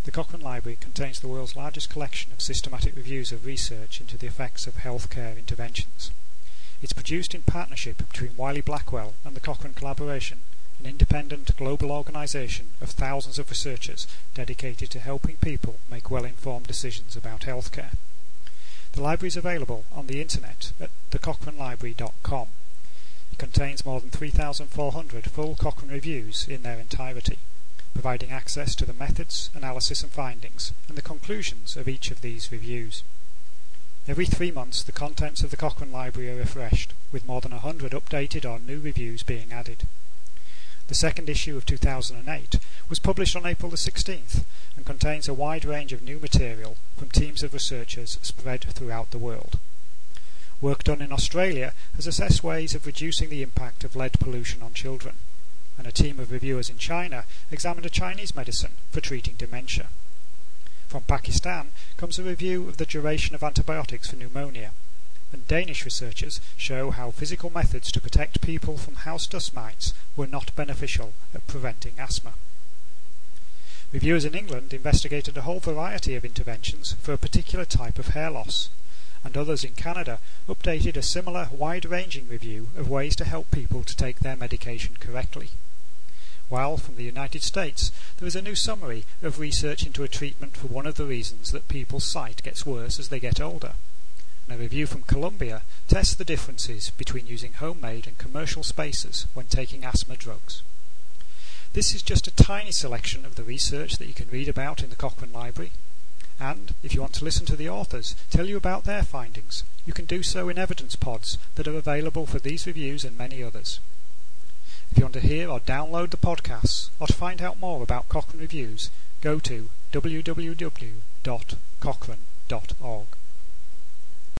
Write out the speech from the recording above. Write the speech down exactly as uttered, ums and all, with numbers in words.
The Cochrane Library contains the world's largest collection of systematic reviews of research into the effects of healthcare interventions. It's produced in partnership between Wiley Blackwell and the Cochrane Collaboration, an independent global organisation of thousands of researchers dedicated to helping people make well-informed decisions about healthcare. The library is available on the internet at the cochrane library dot com. It contains more than three thousand four hundred full Cochrane reviews in their entirety, providing access to the methods, analysis and findings, and the conclusions of each of these reviews. Every three months the contents of the Cochrane Library are refreshed, with more than one hundred updated or new reviews being added. The second issue of two thousand eight was published on April the sixteenth and contains a wide range of new material from teams of researchers spread throughout the world. Work done in Australia has assessed ways of reducing the impact of lead pollution on children, and a team of reviewers in China examined a Chinese medicine for treating dementia. From Pakistan comes a review of the duration of antibiotics for pneumonia, and Danish researchers show how physical methods to protect people from house dust mites were not beneficial at preventing asthma. Reviewers in England investigated a whole variety of interventions for a particular type of hair loss, and others in Canada updated a similar wide-ranging review of ways to help people to take their medication correctly. While from the United States there is a new summary of research into a treatment for one of the reasons that people's sight gets worse as they get older, and a review from Colombia tests the differences between using homemade and commercial spacers when taking asthma drugs. This is just a tiny selection of the research that you can read about in the Cochrane Library, and if you want to listen to the authors tell you about their findings, you can do so in evidence pods that are available for these reviews and many others. If you want to hear or download the podcasts, or to find out more about Cochrane Reviews, go to w w w dot cochrane dot org.